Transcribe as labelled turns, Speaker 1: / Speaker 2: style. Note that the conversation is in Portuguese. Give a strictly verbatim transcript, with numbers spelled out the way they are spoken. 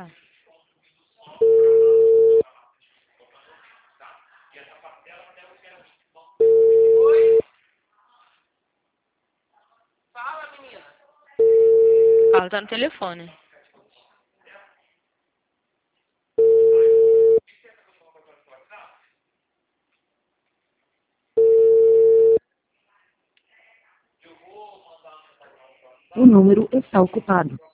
Speaker 1: passar.
Speaker 2: Fala, menina.
Speaker 1: Ela tá no telefone.
Speaker 3: O número está ocupado.